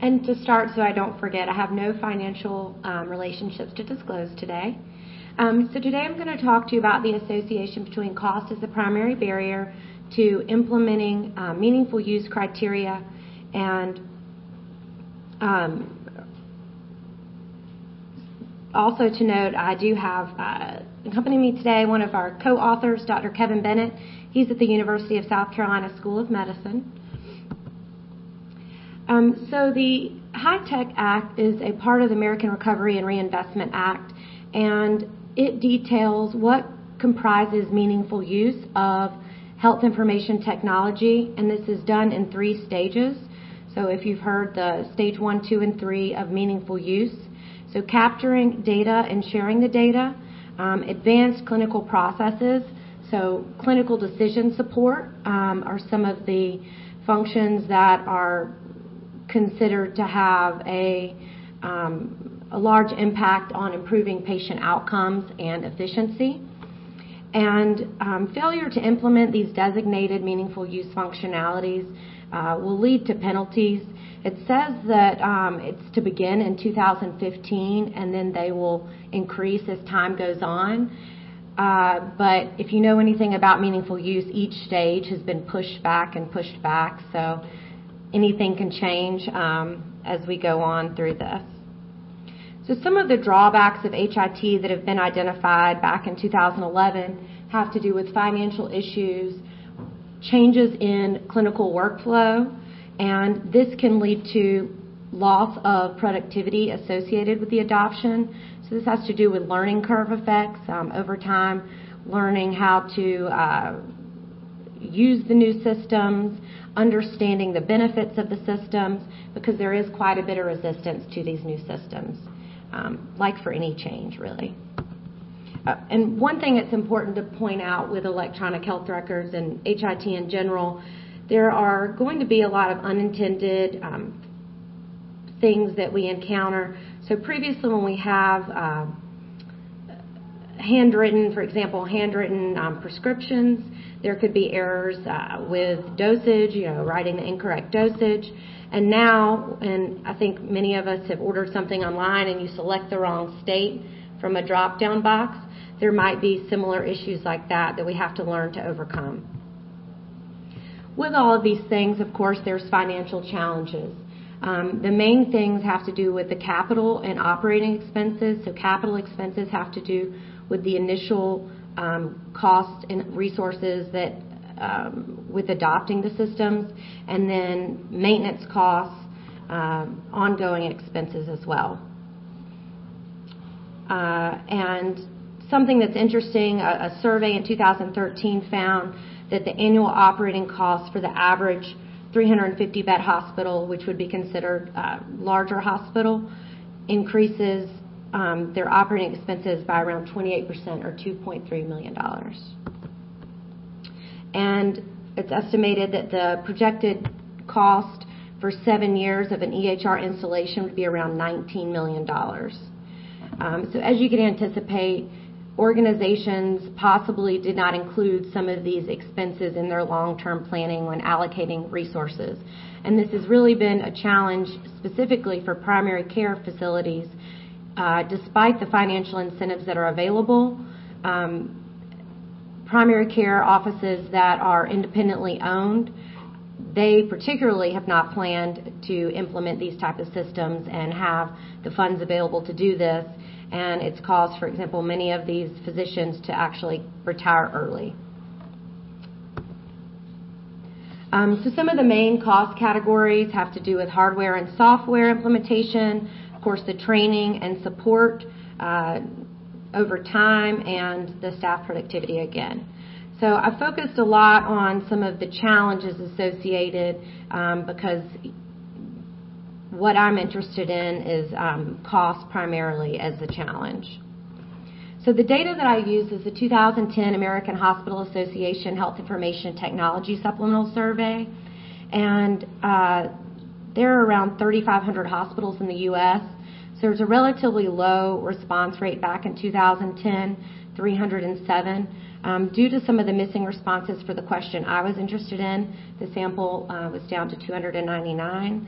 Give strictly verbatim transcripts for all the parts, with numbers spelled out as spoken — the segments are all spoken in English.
And to start, so I don't forget, I have no financial um, relationships to disclose today. Um, so today I'm going to talk to you about the association between cost as the primary barrier to implementing uh, meaningful use criteria, and um, also to note, I do have uh, accompanying me today one of our co-authors, Doctor Kevin Bennett. He's at the University of South Carolina School of Medicine. Um, so the HITECH Act is a part of the American Recovery and Reinvestment Act, and it details what comprises meaningful use of health information technology, and this is done in three stages. So if you've heard the stage one, two, and three of meaningful use, so capturing data and sharing the data, um, advanced clinical processes, so clinical decision support um, are some of the functions that are considered to have a, um, a large impact on improving patient outcomes and efficiency. And um, failure to implement these designated meaningful use functionalities uh, will lead to penalties. It says that um, it's to begin in two thousand fifteen, and then they will increase as time goes on. Uh, but if you know anything about meaningful use, each stage has been pushed back and pushed back, so anything can change um, as we go on through this. So some of the drawbacks of H I T that have been identified back in two thousand eleven have to do with financial issues, changes in clinical workflow, and this can lead to loss of productivity associated with the adoption. So this has to do with learning curve effects um, over time, learning how to uh, use the new systems, understanding the benefits of the systems, because there is quite a bit of resistance to these new systems. Um, like for any change, really. Uh, and one thing that's important to point out with electronic health records and H I T in general, there are going to be a lot of unintended um, things that we encounter. So previously when we have uh, handwritten, for example, handwritten um, prescriptions, there could be errors uh, with dosage, you know, writing the incorrect dosage. And now, and I think many of us have ordered something online and you select the wrong state from a drop-down box, there might be similar issues like that that we have to learn to overcome. With all of these things, of course, there's financial challenges. Um, the main things have to do with the capital and operating expenses. So capital expenses have to do with the initial um, cost and resources that Um, with adopting the systems, and then maintenance costs, um, ongoing expenses as well. Uh, and something that's interesting, a, a survey in two thousand thirteen found that the annual operating costs for the average three hundred fifty bed hospital, which would be considered a larger hospital, increases um, their operating expenses by around twenty-eight percent or two point three million dollars. And it's estimated that the projected cost for seven years of an E H R installation would be around nineteen million dollars. Um, so as you can anticipate, organizations possibly did not include some of these expenses in their long-term planning when allocating resources. And this has really been a challenge specifically for primary care facilities. Uh, despite the financial incentives that are available, um, primary care offices that are independently owned, they particularly have not planned to implement these type of systems and have the funds available to do this, and it's caused, for example, many of these physicians to actually retire early. Um, so some of the main cost categories have to do with hardware and software implementation, of course the training and support uh, over time, and the staff productivity again. So I focused a lot on some of the challenges associated um, because what I'm interested in is um, cost primarily as the challenge. So the data that I use is the two thousand ten American Hospital Association Health Information Technology Supplemental Survey, and uh, there are around thirty-five hundred hospitals in the U S, so there's a relatively low response rate back in two thousand ten, three hundred seven. Um, due to some of the missing responses for the question I was interested in, the sample uh, was down to two hundred ninety-nine.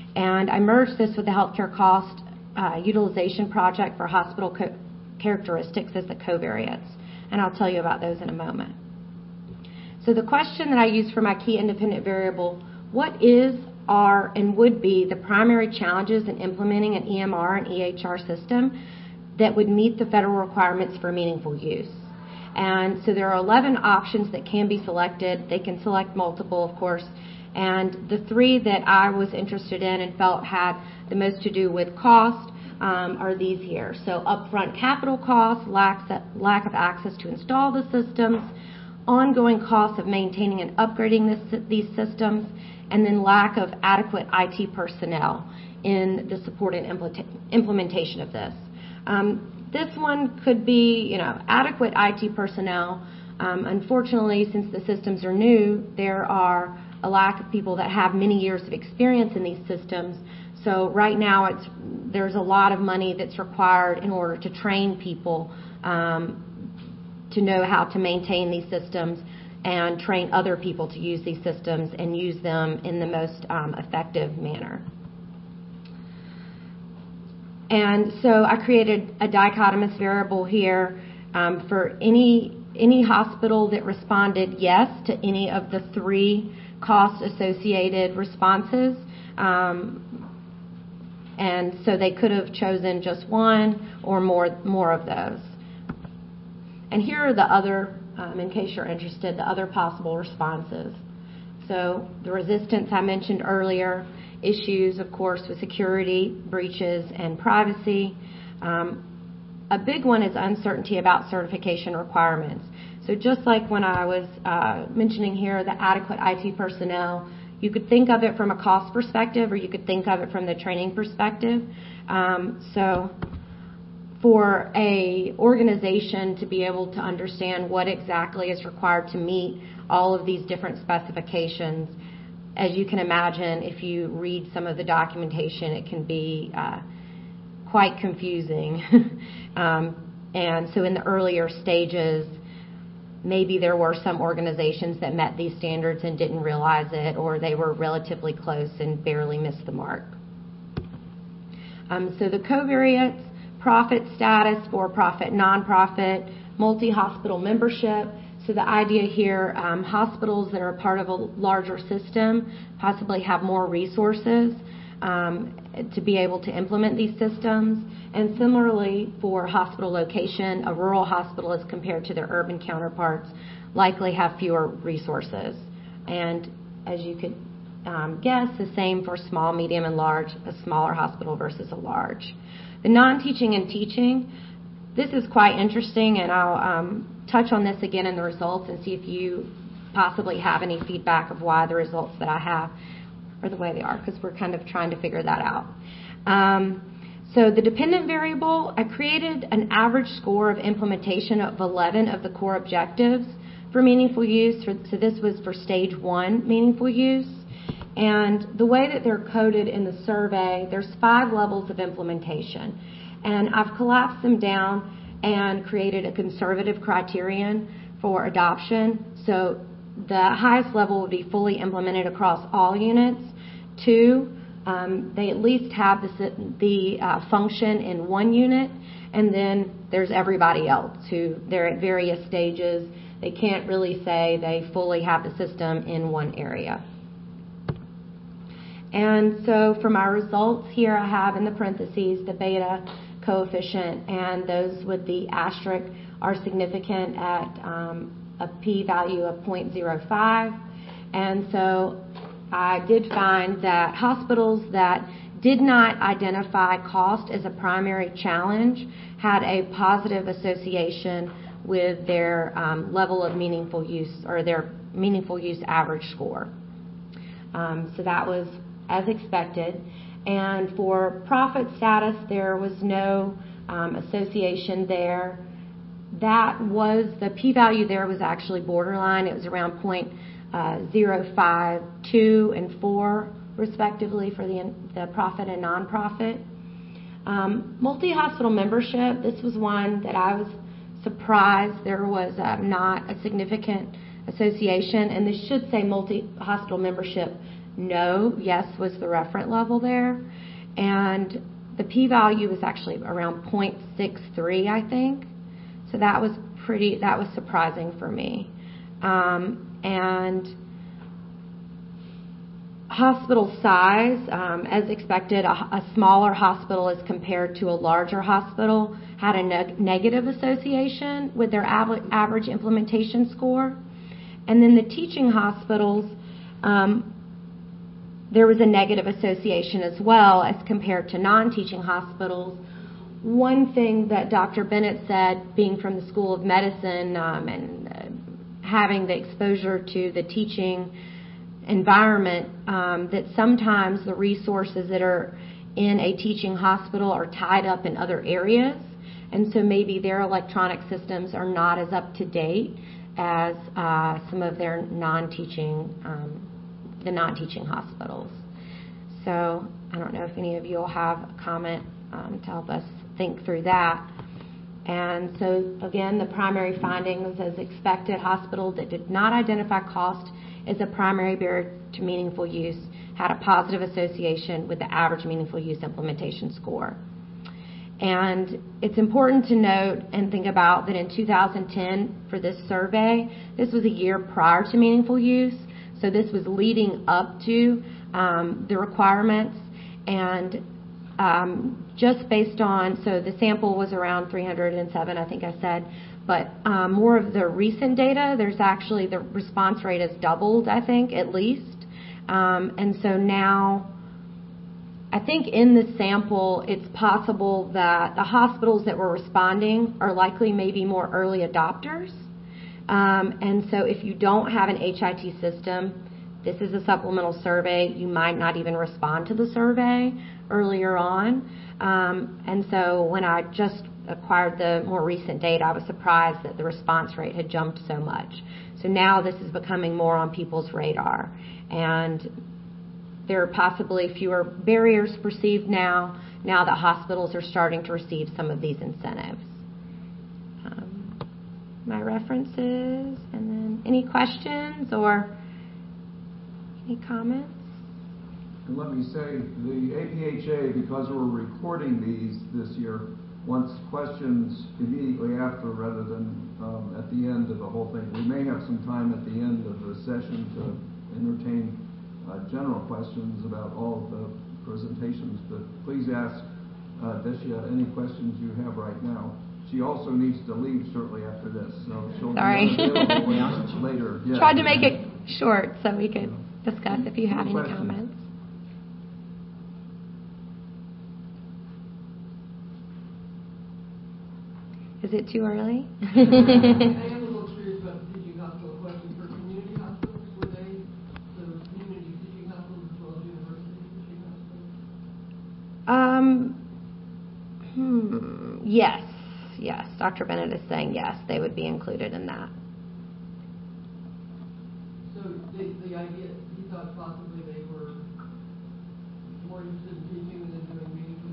And I merged this with the healthcare cost uh, utilization project for hospital co- characteristics as the covariates. And I'll tell you about those in a moment. So the question that I used for my key independent variable, what is, are, and would be the primary challenges in implementing an E M R and E H R system that would meet the federal requirements for meaningful use? And so there are eleven options that can be selected. They can select multiple, of course. And the three that I was interested in and felt had the most to do with cost um, are these here. So upfront capital costs, lack, lack of access to install the systems, ongoing costs of maintaining and upgrading this, these systems, and then lack of adequate I T personnel in the support and implementation of this. Um, this one could be, you know, adequate I T personnel. Um, unfortunately, since the systems are new, there are a lack of people that have many years of experience in these systems. So right now, it's there's a lot of money that's required in order to train people um, to know how to maintain these systems and train other people to use these systems and use them in the most um, effective manner. And so I created a dichotomous variable here um, for any any hospital that responded yes to any of the three cost-associated responses. Um, and so they could have chosen just one or more more of those. And here are the other, um, in case you're interested, the other possible responses. So the resistance I mentioned earlier, issues, of course, with security, breaches, and privacy. Um, a big one is uncertainty about certification requirements. So just like when I was uh, mentioning here the adequate I T personnel, you could think of it from a cost perspective or you could think of it from the training perspective. Um, so for a organization to be able to understand what exactly is required to meet all of these different specifications, as you can imagine, if you read some of the documentation, it can be uh, quite confusing. um, and so in the earlier stages, maybe there were some organizations that met these standards and didn't realize it, or they were relatively close and barely missed the mark. Um, so the covariates, profit status, for-profit, nonprofit, multi-hospital membership. So the idea here, um, hospitals that are part of a larger system possibly have more resources um, to be able to implement these systems. And similarly, for hospital location, a rural hospital as compared to their urban counterparts likely have fewer resources. And as you could um, guess, the same for small, medium, and large, a smaller hospital versus a large. The non-teaching and teaching, this is quite interesting, and I'll um, touch on this again in the results and see if you possibly have any feedback of why the results that I have are the way they are, because we're kind of trying to figure that out. Um, so the dependent variable, I created an average score of implementation of eleven of the core objectives for meaningful use. So this was for stage one meaningful use. And the way that they're coded in the survey, there's five levels of implementation. And I've collapsed them down and created a conservative criterion for adoption. So the highest level would be fully implemented across all units. Two, um, they at least have the, the uh, function in one unit. And then there's everybody else who they're at various stages. They can't really say they fully have the system in one area. And so for my results here, I have in the parentheses the beta coefficient, and those with the asterisk are significant at um, a p-value of zero point zero five. And so I did find that hospitals that did not identify cost as a primary challenge had a positive association with their um, level of meaningful use, or their meaningful use average score. Um, so that was as expected. And for profit status, there was no um, association there. That was, the p-value there was actually borderline. It was around zero point zero five two and four, respectively, for the, the profit and nonprofit. Um, multi-hospital membership, this was one that I was surprised there was uh, not a significant association, and this should say multi-hospital membership no, yes was the referent level there. And the p-value was actually around zero point six three, I think. So that was pretty, that was surprising for me. Um, and hospital size, um, as expected, a, a smaller hospital as compared to a larger hospital had a ne- negative association with their av- average implementation score. And then the teaching hospitals, um, there was a negative association as well as compared to non-teaching hospitals. One thing that Doctor Bennett said, being from the School of Medicine um, and uh, having the exposure to the teaching environment, um, that sometimes the resources that are in a teaching hospital are tied up in other areas, and so maybe their electronic systems are not as up to date as uh, some of their non-teaching, um, the non-teaching hospitals. So I don't know if any of you will have a comment um, to help us think through that. And so again, the primary findings, as expected, hospitals that did not identify cost as a primary barrier to meaningful use had a positive association with the average meaningful use implementation score. And it's important to note and think about that in two thousand ten, for this survey, this was a year prior to meaningful use. So this was leading up to um, the requirements. And um, just based on, so the sample was around three hundred seven, I think I said, but um, more of the recent data, there's actually the response rate has doubled, I think, at least. Um, and so now, I think in the sample, it's possible that the hospitals that were responding are likely maybe more early adopters. Um, and so if you don't have an H I T system, this is a supplemental survey. You might not even respond to the survey earlier on. Um, and so when I just acquired the more recent data, I was surprised that the response rate had jumped so much. So now this is becoming more on people's radar. And there are possibly fewer barriers perceived now, now that hospitals are starting to receive some of these incentives. Um, my references, and then any questions or any comments? And let me say, the A P H A, because we're recording these this year, wants questions immediately after rather than um, at the end of the whole thing. We may have some time at the end of the session to entertain uh, general questions about all of the presentations, but please ask uh, Desha any questions you have right now. She also needs to leave shortly after this, so she'll Sorry. be available later. Yeah. Tried to make it short so we could discuss if you have any questions? comments. Is it too early? I am a little curious about the teaching hospital question. For community hospitals, were they the community teaching hospitals as well as university teaching hospitals? Um, hmm, yes, yes. Doctor Bennett is saying yes, they would be included in that. So the, the idea, he thought possibly they were more interested in teaching than doing meaningful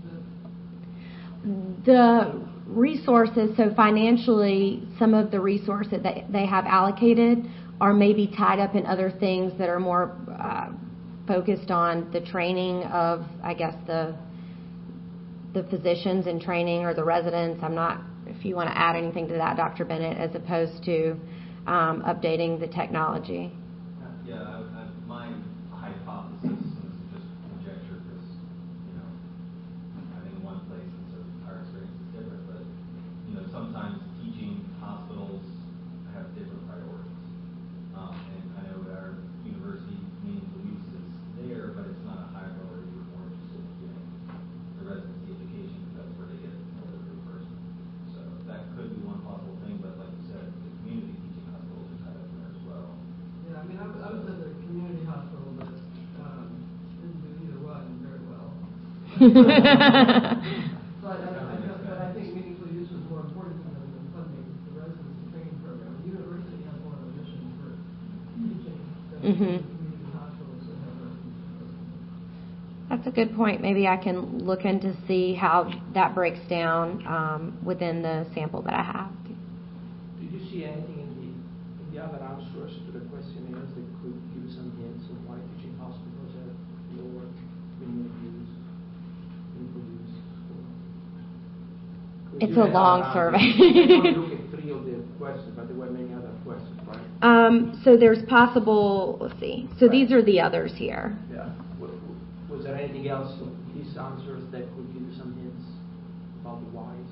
use? Is that? The resources, so financially, some of the resources that they have allocated are maybe tied up in other things that are more uh, focused on the training of, I guess, the the physicians in training or the residents. I'm not, if you want to add anything to that, Doctor Bennett, as opposed to um, updating the technology. Yeah, I, I, my hypothesis is just conjecture because, you know, having in one place and so our experience is different, but, you know, sometimes teaching hospitals have different priorities. Um, and I know our university meaningful use is there, but it's not a high priority. We're more interested in getting the residency education because that's where they get more of the reimbursement. So that could be one possible thing, but like you said, the community teaching hospitals are tied up in there as well. Yeah, I mean, I, I was at a community hospital that um, didn't do either one very well. But I, I, but I think meaningful use was more important to them than funding the residency training program. The university has more of a mission for teaching than Mm-hmm. the community hospitals that have residency programs. That's a good point. Maybe I can look into see how that breaks down um, within the sample that I have. Did you see anything in the in the other answers to the questionnaires that could give some hints on why teaching hospitals It's You a had, long uh, survey. You only look at three of the questions, but there were many other questions, right? Um, so there's possible, let's see. So Right. these are the others here. Yeah. W- w- Was there anything else from these answers that could give you some hints about the whys?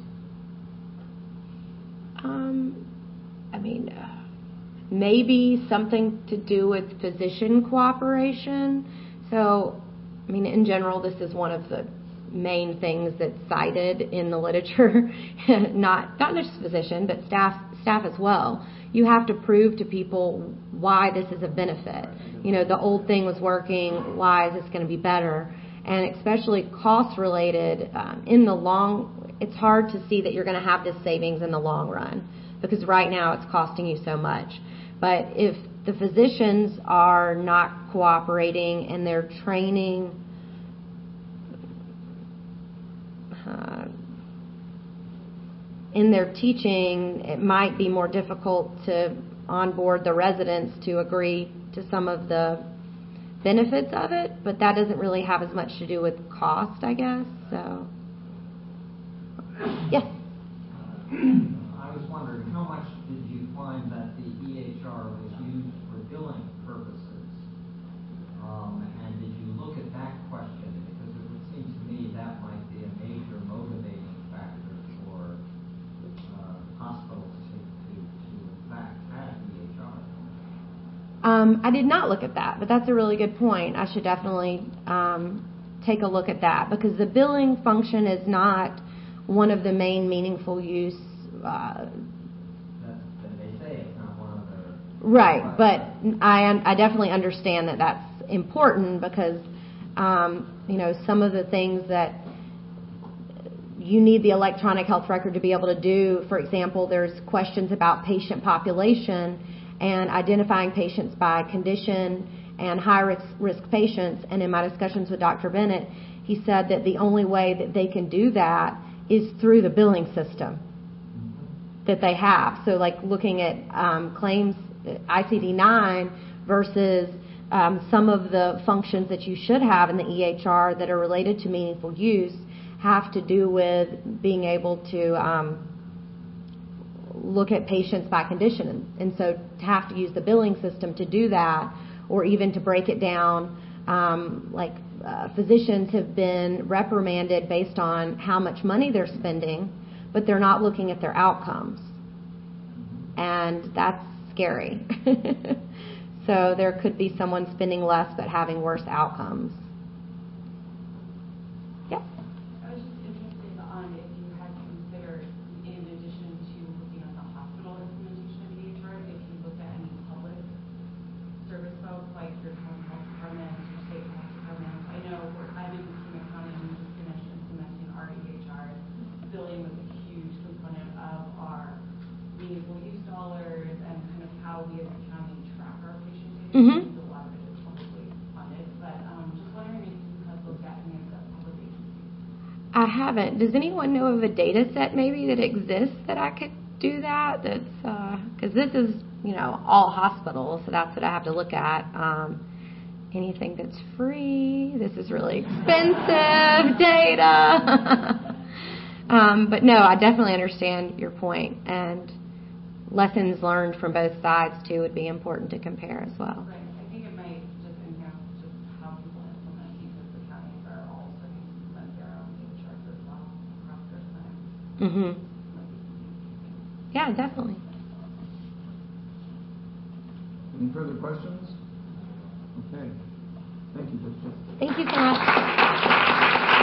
Um, I mean, uh, maybe something to do with physician cooperation. So, I mean, in general, this is one of the main things that's cited in the literature. not not just physician, but staff staff as well. You have to prove to people why this is a benefit. You know, the old thing was working. Why is this going to be better? And especially cost related um, in the long, it's hard to see that you're going to have this savings in the long run because right now it's costing you so much. But if the physicians are not cooperating and they're training uh, in their teaching, it might be more difficult to onboard the residents to agree to some of the benefits of it, but that doesn't really have as much to do with cost, I guess. So, yeah. I was wondering, how much did you find that the E H R was used for billing purposes? Um, and did you look at that question? Because it would seem to me that might be a major motivating factor for uh, hospitals to, to, to in fact have E H R. Um, I did not look at that, but that's a really good point. I should definitely um, take a look at that because the billing function is not one of the main meaningful use. Uh, That's, they say it's not one of the... right, but I I definitely understand that that's important because um, you know some of the things that you need the electronic health record to be able to do. For example, there's questions about patient population and identifying patients by condition and high-risk risk patients. And in my discussions with Doctor Bennett, he said that the only way that they can do that is through the billing system that they have. So like looking at um, claims I C D nine versus um, some of the functions that you should have in the E H R that are related to meaningful use have to do with being able to um, look at patients by condition. And so to have to use the billing system to do that, or even to break it down, um, like uh, physicians have been reprimanded based on how much money they're spending, but they're not looking at their outcomes. And that's scary. So there could be someone spending less but having worse outcomes. Yeah. I was just interested on if you had considered, in addition to looking at the hospital implementation of E H R, if you looked at any public service folks like your county health department, your state health department. I know we're, I'm in King County and we just finished implementing our E H R. Billing was a huge component of our meaningful use dollars and kind of how we as a county track our patient data. Mm-hmm. A lot of it is publicly funded, but um, just wondering if you have looked at any of the public agencies. I haven't. Does anyone know of a data set maybe that exists that I could do that? That's because uh, this is, you know, all hospitals, so that's what I have to look at. Um, anything that's free. This is really expensive data. um, but no, I definitely understand your point, and lessons learned from both sides too would be important to compare as well. Right. I think it might just enhance just how people implement because the counties are all starting to implement their own E H Rs as well across their clinics. Mm-hmm. Yeah, definitely. Any further questions? Okay. Thank you, Victor. Thank you so